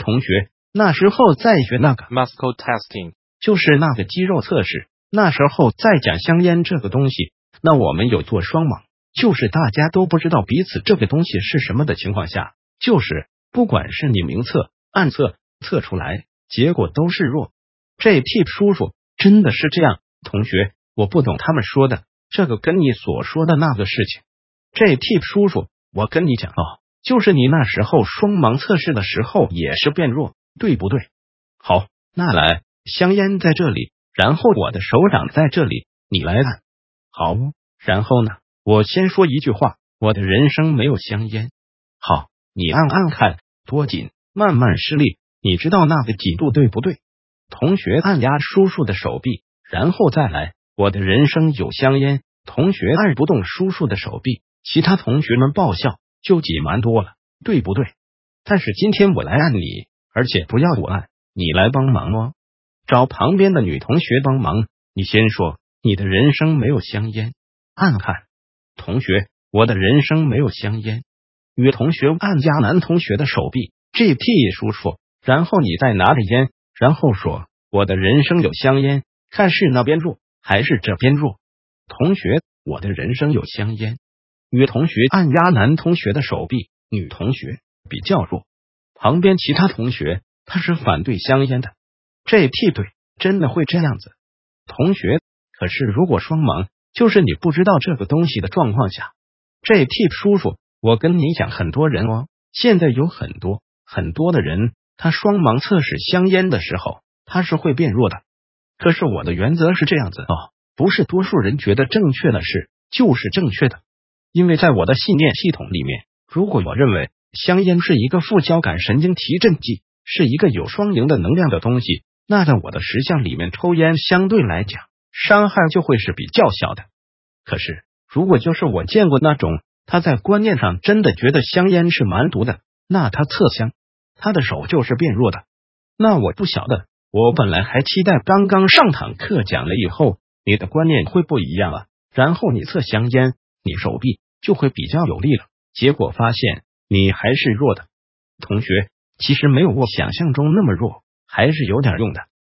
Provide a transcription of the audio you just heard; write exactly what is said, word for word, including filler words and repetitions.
同学那时候在学那个 muscle testing， 就是那个肌肉测试。那时候在讲香烟这个东西，那我们有做双盲，就是大家都不知道彼此这个东西是什么的情况下，就是不管是你明测暗测，测出来结果都是弱。这 Tip 叔叔真的是这样。同学，我不懂他们说的这个跟你所说的那个事情。这 Tip 叔叔，我跟你讲哦，就是你那时候双盲测试的时候也是变弱，对不对？好，那来，香烟在这里，然后我的手掌在这里，你来按。好，然后呢，我先说一句话，我的人生没有香烟。好，你按按看，多紧，慢慢施力，你知道那个紧度对不对？同学按压叔叔的手臂，然后再来，我的人生有香烟。同学按不动叔叔的手臂，其他同学们爆笑，就挤蛮多了，对不对？但是今天我来按你，而且不要我按，你来帮忙哦。找旁边的女同学帮忙，你先说你的人生没有香烟，按看。同学，我的人生没有香烟。女同学按压男同学的手臂 ，G P 叔叔，然后你再拿着烟，然后说我的人生有香烟，看是那边弱还是这边弱。同学，我的人生有香烟。女同学按压男同学的手臂，女同学比较弱。旁边其他同学他是反对香烟的。这 P 对，真的会这样子。同学，可是如果双盲，就是你不知道这个东西的状况下，这 P 叔叔，我跟你讲，很多人哦，现在有很多很多的人，他双盲测试香烟的时候，他是会变弱的。可是我的原则是这样子哦，不是多数人觉得正确的事就是正确的。因为在我的信念系统里面，如果我认为香烟是一个副交感神经提振剂，是一个有双赢的能量的东西，那在我的实相里面，抽烟相对来讲伤害就会是比较小的。可是如果就是我见过那种他在观念上真的觉得香烟是蛮毒的，那他测香他的手就是变弱的。那我不晓得，我本来还期待刚刚上堂课讲了以后你的观念会不一样了，然后你测香烟你手臂就会比较有力了，结果发现你还是弱的。同学，其实没有我想象中那么弱，还是有点用的。